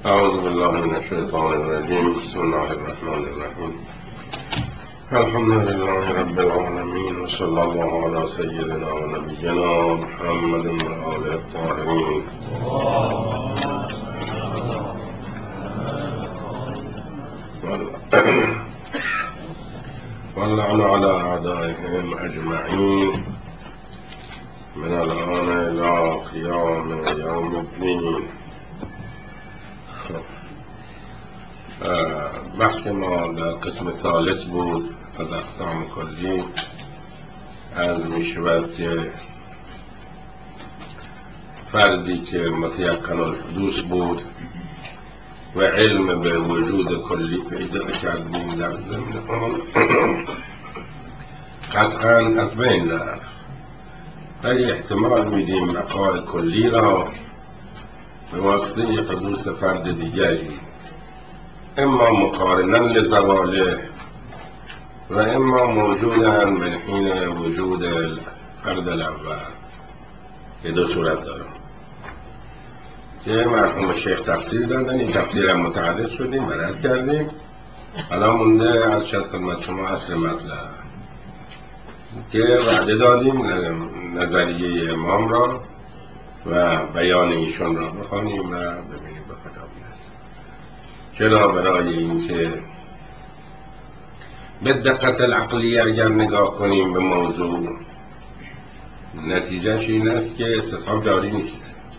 أعوذ بالله من الشيطان الرجيم. بسم الله الرحمن الرحيم. الحمد لله رب العالمين، وصلى الله على سيدنا ونبينا محمد وآله الطاهرين. واللعن على أعدائهم أجمعين من الآن إلى قيام يوم الدين. بحث ما در قسم ثالث بود از اقسام کلی. از می شود که فردی که متیقن الحدوث بود و علم به وجود کلی پیدا کردیم در ضمن آن قطعا از بین رفت، ولی احتمال میدیم بقای کلی را به واسطه حدوث فرد دیگری، اما مقارنا لزواله و اما موجودا من حین وجود الفرد الاول، که دو صورت دارم که مرحوم شیخ تفسیر دادن. این تفسیر هم متعرض شدیم و رد کردیم. حالا مونده از شد خدمت شما اصل مطلب که وعده دادیم نظریه امام را و بیان ایشون را بخوانیم و ببینیم به کجا میرسیم. چرا؟ برای اینکه به دقت العقلی اگر نگاه کنیم به موضوع، نتیجهش این است که استصحاب جاری نیست.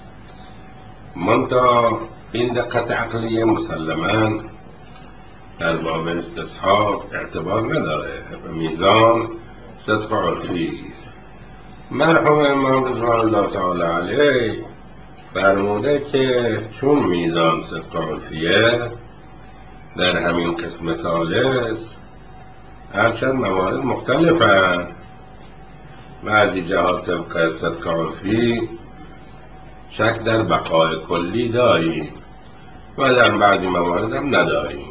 منتها این دقت عقلی مسلماً در باب استصحاب اعتبار نداره به میزان صدق عرفی است. مرحوم امام رضوان الله تعالی علیه فرموده که چون میزان صدق عرفیه در همین قسم ثالث هرچند موارد مختلفند، بعضی جهات طبق صدق عرفی شک در بقای کلی داریم و در بعضی موارد هم نداریم.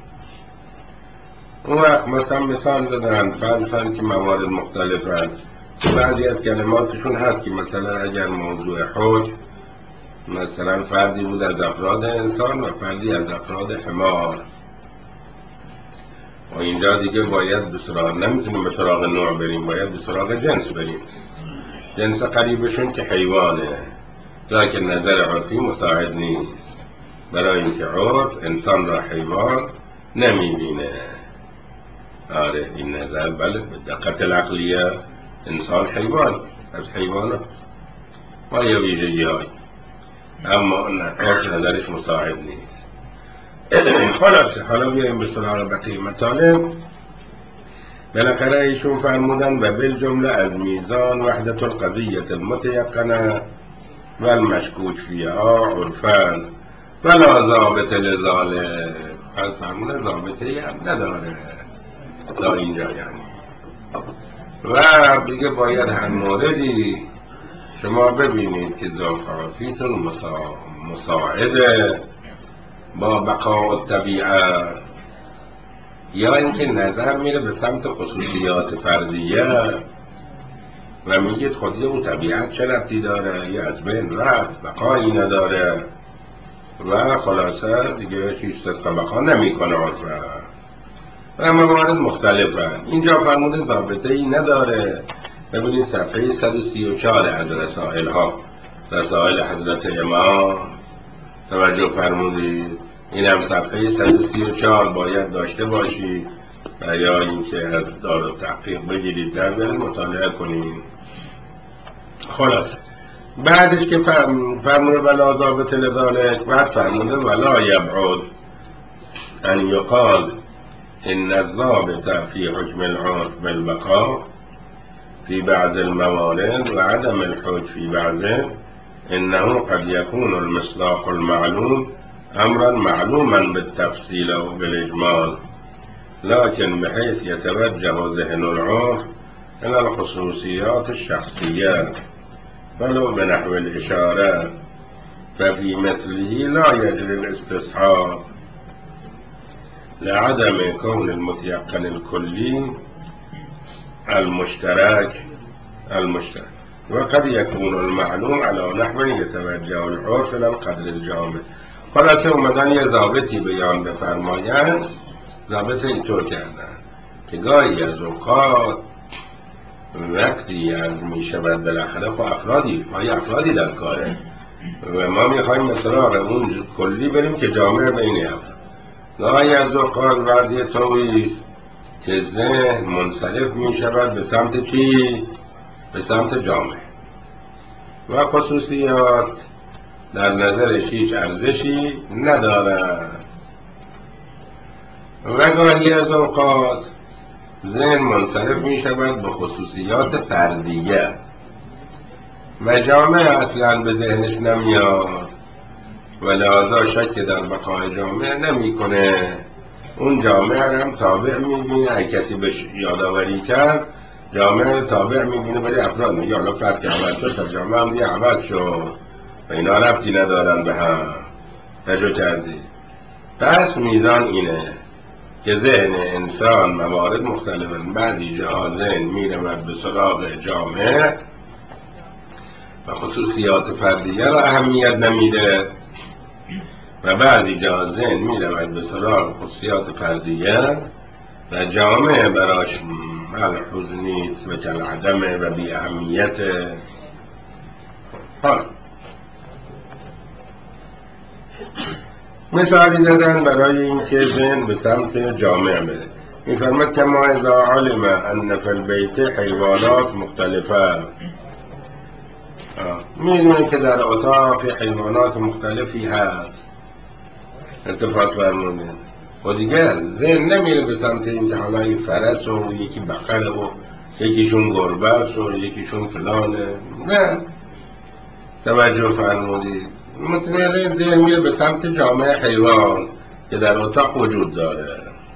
اون وقت مثال دادن فرضاً که موارد مختلفند، بعضی از کلماتشون هست که مثلا اگر موضوع حکم مثلا فردی بود از افراد انسان و فردی از افراد حمار، و اینجا دیگه باید به سراغ، نمیتونیم به سراغ نوع بریم، باید به سراغ جنس بریم. جنس قریبشون که حیوانه، لکن نظر عرفی مساعد نیست، برای اینکه عرف انسان را حیوان نمیبینه. آره این نظر بله به دقت العقلیه انسان حیوان از حیوانات با یه ویژگی های، اما عرف نظرش مساعد نیست. خلاصه حالا بیاییم به سراغ بقیه مطالب. بالاخره ایشون فرمودن و بالجمله از میزان وحدت القضیه المتیقنه و المشکوک فیها عرفا ولا ضابط لذالک. فرمودن ضابطه‌ای هم نداره تا اینجا، یعنی و دیگه باید هر موردی شما ببینید که ذوق عرفیتون مساعده با بقاء طبیعت، یا اینکه نظر میره به سمت خصوصیات فردیه و میگید خودی اون طبیعت چه ربطی داره، یا از بین رفت بقایی نداره و خلاصه دیگه چیز صدق بقا نمیکنه عرفه و موارد مختلفه. اینجا فرموده ضابطه ای نداره. ببینید صفحه 134 از رسائل ها، رسائل حضرت امام، توجه فرمودید. این هم صفحه 134 باید داشته باشید و یا اینکه از دارالتحقیق بگیرید در برید مطالعه کنید. خلاص بعدش که فرموده ولا ضابط لذالک، بعد فرموده ولا یبعد ان یقال ان الضابط فی حکم العرف بالبقاء فی بعض الموارد و عدم الحج فی بعضه، انه قد یکون المصداق المعلوم امرا معلوما بالتفصیل و بالاجمال، لكن بحيث يتوجه ذهن العرف الى الخصوصيات الشخصية ولو بنحو الإشارة، ففي مثله لا يجري الاستصحاب لعدم كون المتيقن الكلي المشترك وقد يكون المعلوم على نحو يتوجه العرف إلى القدر الجامع. خلاصه اومدن یه ضابطی بیان بفرمایند. ضابط اینطور کردن که گاهی از اوقات وقتی از می شود بالاخره خب افرادی در کاره و ما میخوایم مثلا اون کلی بریم که جامعه بین افراد. گاهی از اوقات وضعیت طوریست که ذهن منصرف می شود به سمت چی؟ به سمت جامعه و خصوصیات در نظرش هیچ ارزشی ندارد و گاهی از اوقات ذهن منصرف می شود به خصوصیات فردیه و جامعه اصلا به ذهنش نمیاد و لحاظا شک در بقای جامعه نمی کنه. اون جامعه هم تابع می بینه. اگه کسی بهش یادآوری کرد جامعه رو تابع می بینه برای افراد. میگه حالا فرد که عوض شد تا جامعه هم دیگه عوض شد و اینا ربطی ندارن به هم. تجربه کردی؟ پس میزان اینه که ذهن انسان موارد مختلفه. بعضی جاها ذهن میرود به سراغ جامعه و خصوصیات فردیه را اهمیت نمیده و بعضی جاها ذهن میرود به سراغ خصوصیات فردیه و جامعه براش ملحوظ نیست و کالعدمه و بی اهمیته. مثالی دادن برای اینکه ذهن به سمت جامعه بره. میفرمد که ما اذا علم ان فی البیت حیوانات مختلفه، میدونه که در اتاق حیوانات مختلفی هست. اتفاق فرمونه و دیگر ذهن نمیره به سمت اینکه حالا این فرس و یکی بقره و یکیشون گربه است و یکیشون فلانه. نه، توجه فرمودید؟ مطمئن ذهن میره به سمت جامعه حیوان که در اتاق وجود داره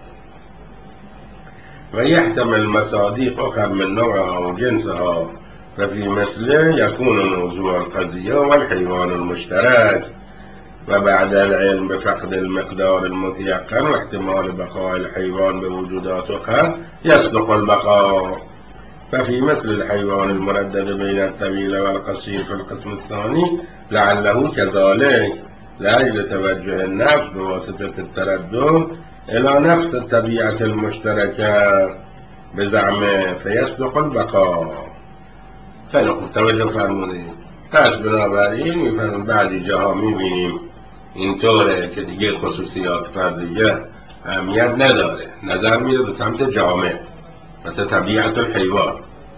و یحتمل مصادیق اخر من نوعها و جنسها و فی مثله یکون موضوع القضیه و الحیوان المشترک و بعد العلم بفقد المقدار المتيقن و احتمال بقاء الحيوان بوجودات أخرى يصدق البقاء ففي مثل الحيوان المردد بين الطويل والقصير في القسم الثاني لعله كذلك لأجل توجه النفس بواسطة التردد إلى نفس الطبيعة المشتركة بزعمه فيصدق البقاء. خیلی خوب توجه فرمودید. پس بنابراین میفرمون بعضی جاها میبینیم اینطوره که دیگه خصوصیات فردیه اهمیت نداره، نظر میره به سمت جامعه مثل طبیعت الحیوان.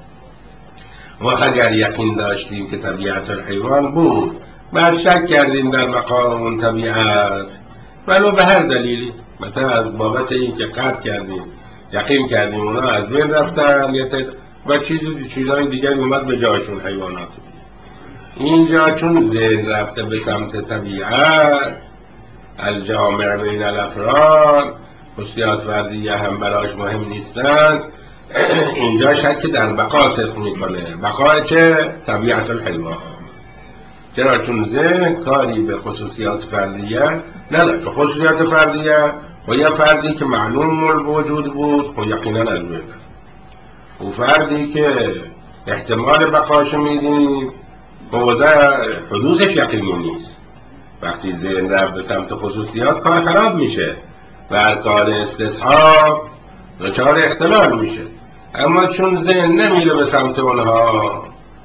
و اگر یقین داشتیم که طبیعت الحیوان بود بعد شک کردیم در مقام اون طبیعت ولو به هر دلیلی، مثلا از بابت این که قطع کردیم یقین کردیم اونا از بین رفتن و چیزهای دیگری اومد به جاشون حیوانات. اینجا چون ذهن رفته به سمت طبیعت الجامع بین الافراد، خصوصیات فردیه هم براش مهم نیستن، اینجا شک در بقا صدق میکنه. بقا چه؟ طبیعت الحیوان. چرا؟ چون ذهن کاری به خصوصیات فردیه نداره. خصوصیات فردیه و یه فردی که معلوم الوجود بود خب یقینا از بین رفت. و فردی که احتمال بقاش میدیم موضع حدوثش یقینی نیست. وقتی ذهن رفت به سمت خصوصیات کار خراب میشه و هر کار استصحاب دچار اختلال میشه. اما چون ذهن نمیره به سمت اونها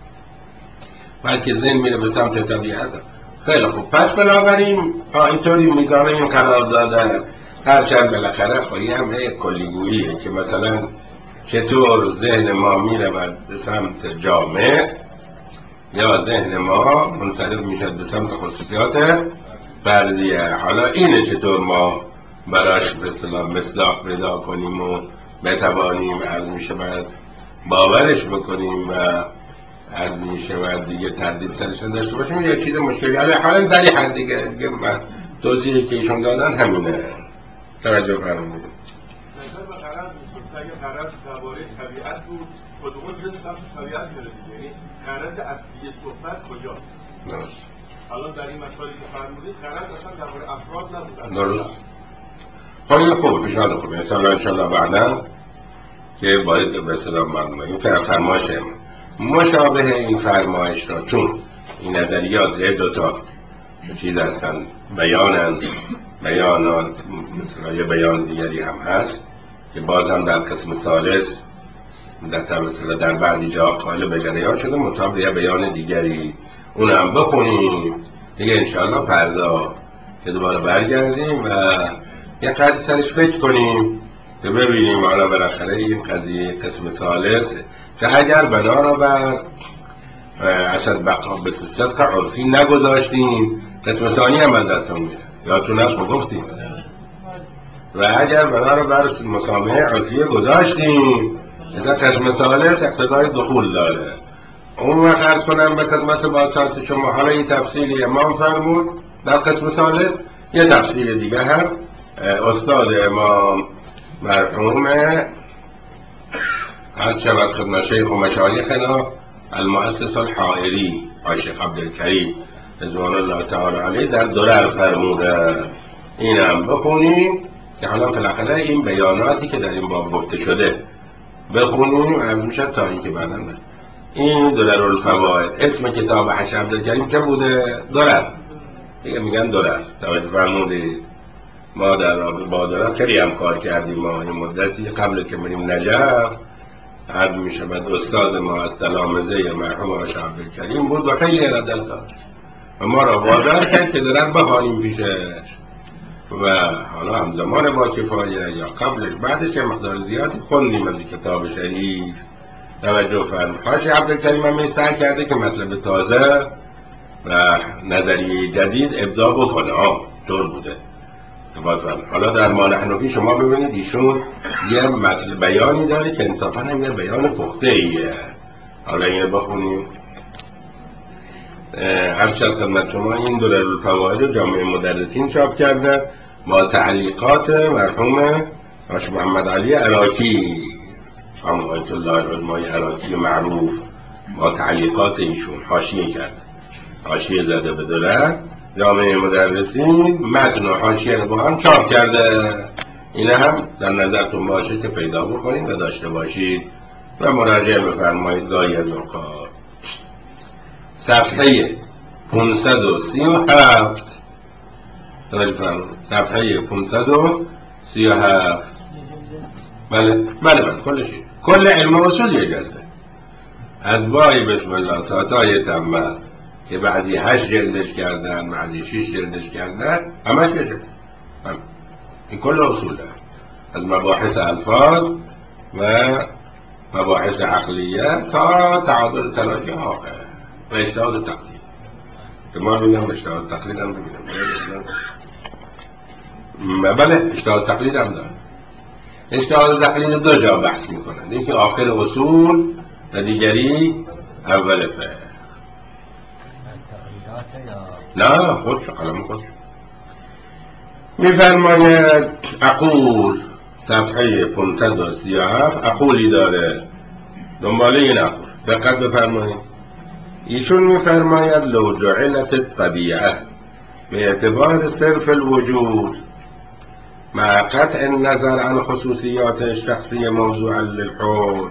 بلکه ذهن میره به سمت طبیعت. خیلی خوب، پس بنابراین اینطوری میزانه این قرار داده هرچند بالاخره خواهی هم کلیگوییه که مثلا چطور ذهن ما میره به سمت جامعه یا ذهن ما منصرف میشد به سمت خصوصیات فردیه. حالا اینه چطور ما براش به اصطلاح مصداق پیدا کنیم و بتوانیم از میشود باورش بکنیم و از میشود دیگه تردید سرش نداشته باشیم. یک چیز مشکلی حالا در این حد دیگه من توضیحی که ایشون دادن همینه. توجه فرمودید. نظر به غرض میکنم اگه غرض درباره طبیعت بود کدوم ذهن سمت طبیعت میره دیگه، یعنی غرض اصلی صحبت کجاست؟ درست. الان در این مسائلی که فرمودید غرض اصلا درباره افراد نبود. درست. خیلی خوب، پیشنهاد خوبه. انشالله بعدا که باید به اصطلاح معلومه این فرمایش مشابه این فرمایش را، چون این نظریات دوتا چیز هستن، بیانند، بیانات مثل یه بیان دیگری هم هست که باز هم در قسم ثالث در بعضی جا قالب جریان شده مطابق یه بیان دیگری، اون هم بخونیم دیگه انشاءالله فردا که دوباره برگردیم و یه قدر سرش فکر کنیم که ببینیم حالا بالاخره این قضیه قسم ثالث که اگر بنا را بر اسد بقا به صدق عرفی نگذاشتیم قسم ثانی هم از دستمون میره، یادتون هست ما گفتیم، و اگر بنا را بر مسامحه عرفی گذاشتیم مثلا قسم ثالث اقتضای دخول داره. اون وقت عرض کنم به خدمت باسط شما حالا یه تفصیلی امام فرمود در قسم ثالث، یه تفصیل دیگه هم استاد امام مرحوم از شود خدمت شیخ و مشایخنا المؤسس الحائری شیخ عبدالکریم رضوان الله تعالی علیه در درر فرموده، اینم بخونیم که حالا بالاخره این بیاناتی که در این باب گفته شده بخونیم از میشه تا اینکه بعداً این درر الفوائد. اسم کتاب حش عبدالکریم چه بوده؟ درر دیگه میگن درر. توجه فرمودید ما در رابطه با درر خیلی هم کار کردیم، ما این مدتی قبل که بریم نجف عرض میشه بعد استاد ما از تلامذه مرحوم حش عبدالکریم بود و خیلی ردت داد و ما را وادار کرد که درر بخوانیم پیشش و حالا همزمان با کفایه یا قبلش بعدش مقدار زیادی خوندیم از کتاب شریف. توجه فرمایید حاج عبدالکریم هم سعی کرده که مطلب تازه و نظریه جدید ابداع بکنه، طور بوده. حالا در ما نحنفی شما ببینید ایشون یه مطلب بیانی داره که انصافا هم یه بیان پخته ایه. حالا اینو بخونیم. هر شخص خدمت شما این درر الفوائد رو جامعه مدرسین چاپ کرده با تعلیقات مرحوم حاج محمد علی عراقی، هم آیت الله العظمای عراقی معروف، با تعلیقات ایشون حاشیه کرده، حاشیه زده به درر، جامعه مدرسین متن و حاشیه رو با هم چاپ کرده. این هم در نظرتون باشه که پیدا بکنید و داشته باشید و مراجعه بفرمایید گاهی از اوقات. صفحه 537 صفحه 537 بله کلش کل علم اصول یه جلده از بای بسم الله تا تای تمه که بعدی 8 جلدش کردن، بعدی 6 جلدش کردن، همش یه جلد. این کل اصول ده از مباحث الفاظ و مباحث عقلیه تا تعادل تراجع آخر و اجتهاد تقلید که ما بینم اجتهاد تقلید هم ببینم بله اجتهاد تقلید هم دارم. اجتهاد تقلید دو جا بحث میکنن، یکی آخر اصول و دیگری اول فقه. نه خودش قلم خودش میفرماید اقول صفحه 537 اقولی داره دنباله این اقول دقت بفرمایید. ایشون میفرماید لو جعلت الطبیعه به اعتبار صرف الوجود مع قطع النظر عن خصوصیات الشخصی موضوعا للحكم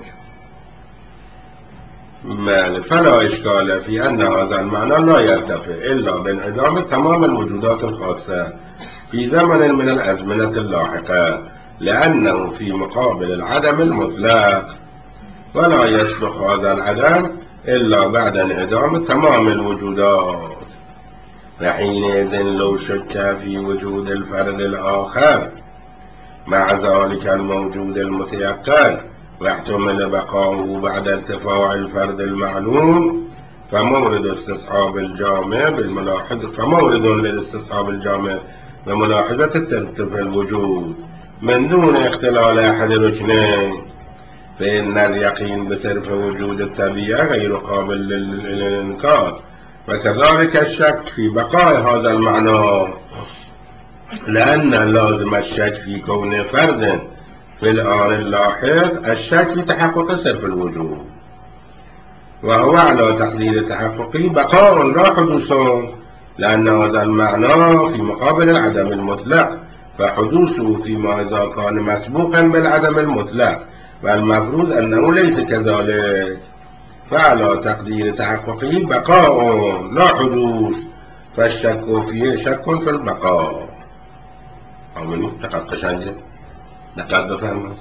فلا اشکال فی ان هذا المعنى لا يرتفع الا بانعدام تمام الوجودات الخاصه في زمن من الازمنه اللاحقه لانه في مقابل العدم المطلق ولا يصلح هذا العدم الا بعد انعدام تمام الوجودات وحينئذ لو شك في وجود الفرد الآخر مع ذلك الموجود المتيقن واحتمل بقاؤه بعد ارتفاع الفرد المعلوم فمورد استصحاب الجامع بالملاحظة فمورد للاستصحاب الجامع بملاحظة السبت في الوجود من دون اختلال أحد ركنين فإن اليقين بصرف وجود الطبيعة غير قابل للإنكار وكذلك الشك في بقاء هذا المعنى لأن لازم الشك في كون فرد في الآن اللاحق الشك في تحقق صرف الوجود وهو على تقدير تحققه بقاء لا حدوث لأن هذا المعنى في مقابل العدم المطلق فحدوثه فيما إذا كان مسبوقا بالعدم المطلق والمفروض أنه ليس كذلك فعلى تقدير تحققه بقاء لا حدوث فالشک فیه شک فی البقا. آمینی چقدر قشنگه، دقت بفرمایید.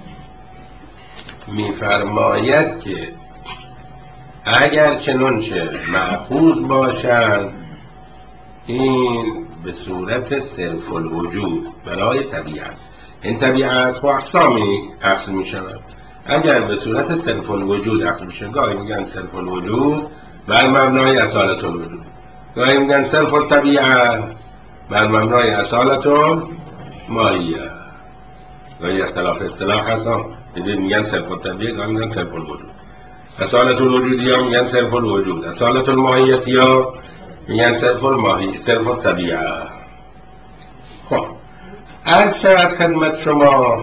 میفرماید که اگر چنانچه مأخوذ باشند این به صورت صرف الوجود برای طبیعت، این طبیعت با اقسامی اخذ می شود. اگر به صورت صرف الوجود اخذ می شود، گاهی میگن صرف الوجود بر مبنای اصالت الوجود، گاهی میگن صرف الطبیعه بر مبنای اصالت الماهیه. گاهی اختلاف اصطلاح هستن، میگن صرف الطبیعه، گاهی میگن صرف الوجود. اصالت الوجودی ها میگن صرف الوجود، اصالت الماهیتی ها میگن صرف الماهی، صرف الطبیعه. خب از شود خدمت شما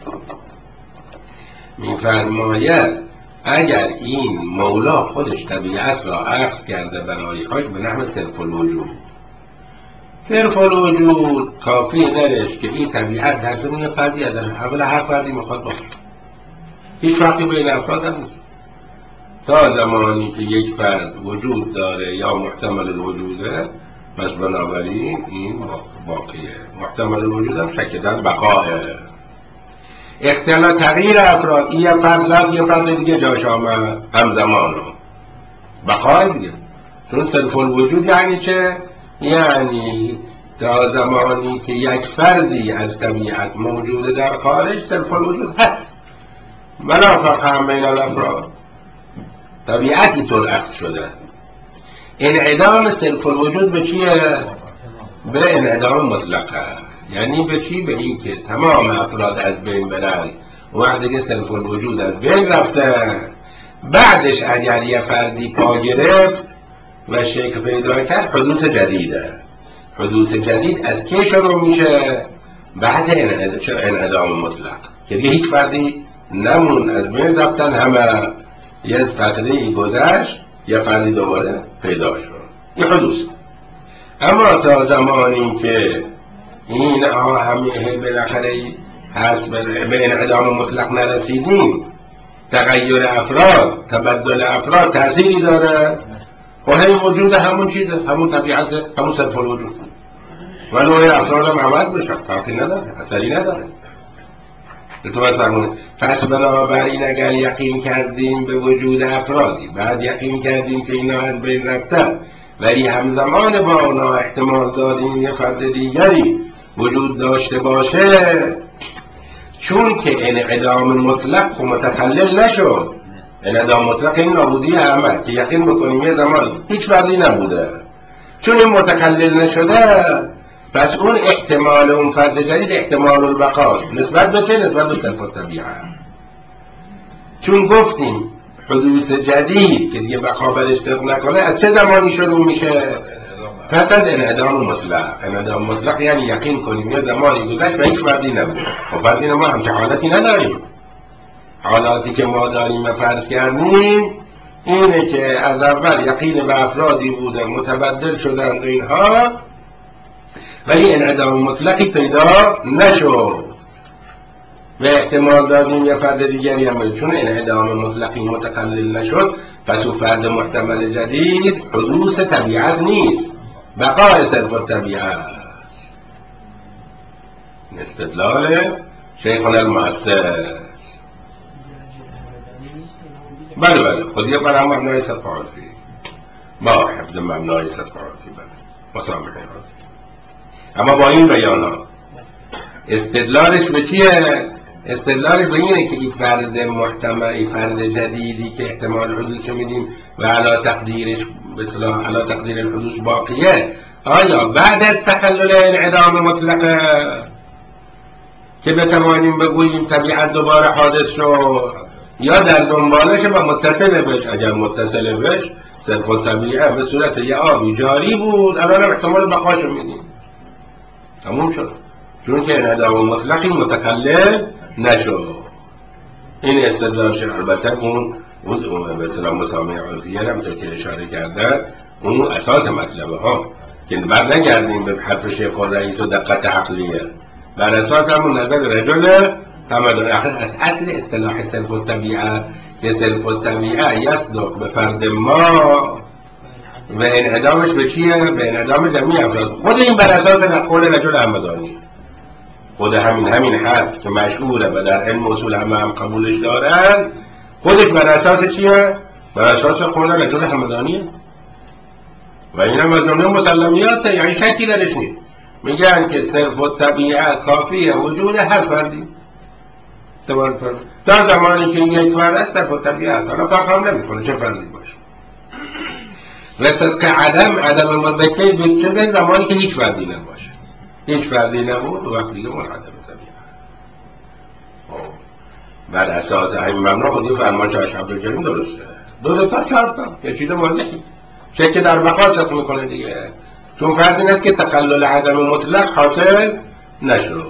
میفرماید اگر این مولا خودش طبیعت را اخذ کرده برای خودش به نحو صرف الوجود، صرف الوجود کافی درش که این طبیعت در زمین فردی داره، اول هر فردی میخواد باشه، هیچ فرقی بین افراد هم نیست. تا زمانی که یک فرد وجود داره یا محتمل الوجوده، پس بنابراین این باقیه. محتمل الوجود هم شک در بقاه. اختلاف تغییر افراد، این یه فرد رفت یه فرد دیگه جاش آمد همزمان بقای دیگه. چون صرف الوجود یعنی چه؟ یعنی تا زمانی که یک فردی از طبیعت موجود در خارج صرف الوجود هست، ولا فرق بین الافراد، طبیعتی طور اخذ شده. انعدام صرف الوجود به چیه؟ به انعدام مطلقه. یعنی به چی؟ به این که تمام افراد از بین برن و وقت دیگه صرف الوجود از بین رفته، بعدش اگر یه فردی پا گرفت و شکل پیدا کرد، حدوث جدیده. حدوث جدید از کی شروع میشه؟ بعد انعدام مطلق که دیگه هیچ فردی نمون، از بین رفتن همه، یه فتره‌ای گذشت یه فردی دوباره پیدا شد، این حدوث. اما تا زمانی که این همه بالاخره هست به انعدام مطلق نرسیدیم، تغییر افراد، تبدل افراد تأثیری داره و هی وجود همون چیزه، همون طبیعت، همون صرف الوجود و نوع افراد هم عوض بشه، فرقی نداره، اثری نداره. پس بنابراین اگر یقین کردیم به وجود افرادی، بعد یقین کردیم که اینا از بین رفتن، ولی همزمان با اونا احتمال دادیم یه فرد دیگری وجود داشته باشه، چون که انعدام مطلق متخلل نشد. انعدام مطلق این نابودی همه که یقین بکنیم یه زمان هیچ فردی نبوده، چون این متخلل نشده، پس اون احتمال اون فرد جدید احتمال البقاست. نسبت به چه؟ نسبت به صرف الطبیعه. چون گفتیم حدوث جدید که دیگه بقا برش طبق نکنه از چه زمانی شروع میشه؟ پس از انعدام مطلق. انعدام مطلق یعنی یقین کنیم یه زمانی گذشت و هیچ فردی نبود. و فردی ما همچه حالتی نداریم. حالاتی که ما داریم و فرض کردیم اینه که از اول یقین به افرادی بوده، متبدل شدند و اینها، ولی انعدام مطلقی پیدا نشد و احتمال دادیم یه فرد دیگری هم، چون انعدام مطلقی متخلل نشد، پس اون فرد محتمل جدید حدوث طبیعت نیست، بقای صرف الطبیعت. استدلال شیخنا المؤسس. بله خودیه برای مبنای صدق عرفی، با حفظ مبنای صدق عرفی، بله مسامحه عرفی. اما با این بیان ها استدلالش به چیه؟ استدلالش به اینه که این فرد محتمل، این فرد جدیدی که احتمال حدوث میدیم و علا تقدیرش بسلا علا تقدیر الحدوث باقیه، آیا بعد از تخلل انعدام مطلقه که بتوانیم بگوییم طبیعت دوباره حادث شد، یا در دنبالش و متصل بش؟ اگر متصل بش صرف الطبیعه به صورت یه آبی جاری بود، الان هم احتمال بقاشو میدیم، تموم شد، چون که انعدام مطلقی متخلل نشد. این استدلال شد. البته اون به اصطلاح مسامحه عرفیه هم که اشاره کردن اون اساس مطلبه ها، که بر نگردیم به حرف شیخ الرئیس و دقت عقلیه، بر اساس همون نظر رجل همدان. از اصل اصطلاح صرف الطبیعه که صرف الطبیعه یصدق به فرد ما و انعدامش به چیه؟ به انعدام جمعی افراد. خود این بر اساس قول رجل همدانی، خود همین حرف که مشهوره و در علم اصول هم قبولش دارن، خودش بر اساس چیه؟ بر اساس قول رجل همدانیه و این هم از جمله مسلمیاته، یعنی شکی درش نیست. میگن که صرف و طبیعه کافیه وجود هر فردی در زمانی که یک فرد است صرف و طبیعه است، حالا فرق هم نمیکنه چه فردی باشه. و صدق عدم مدرکه به چه زمانی که هیچ فردی نباشه، هیچ فردی نبود و وقتی دیگه منعدم طبیعه. بر اساس همین مبنا خودی فرمایش آقای عبدالکریم درسته. دو تا چهار تا یه چیز واضحی که در بقا صدق میکنه دیگه، چون فرض این است که تخلل عدم مطلق حاصل نشد.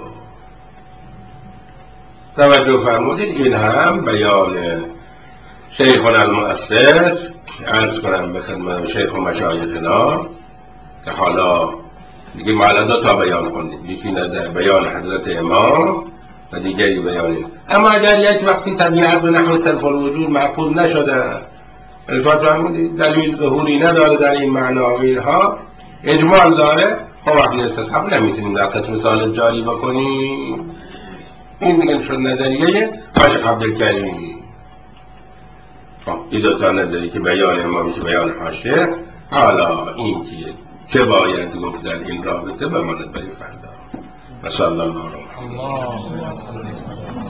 توجه فرمودید. این هم بیان شیخنا المؤسس، عرض کنم به خدمت شیخ و مشایخنا که حالا دیگه ما الان دو تا بیان خوندیم، یکی نظر بیان حضرت امام و دیگری بیان. اما اگر یک وقتی طبیعت به نحو صرف الوجود معقول نشده، الفاظ فرمودید دلیل ظهوری نداره در این معنا و اینها اجمال داره، خب وقتی استصحاب نمیتونیم در قسم سال جاری بکنیم. این دیگه شد نظریه شیخ عبدالکریم. این دو تا نظری که بیان امامی که بیان حاشیه. حالا این که چه باید گفت در این رابطه بماند برای فردا. و صلی الله علیه و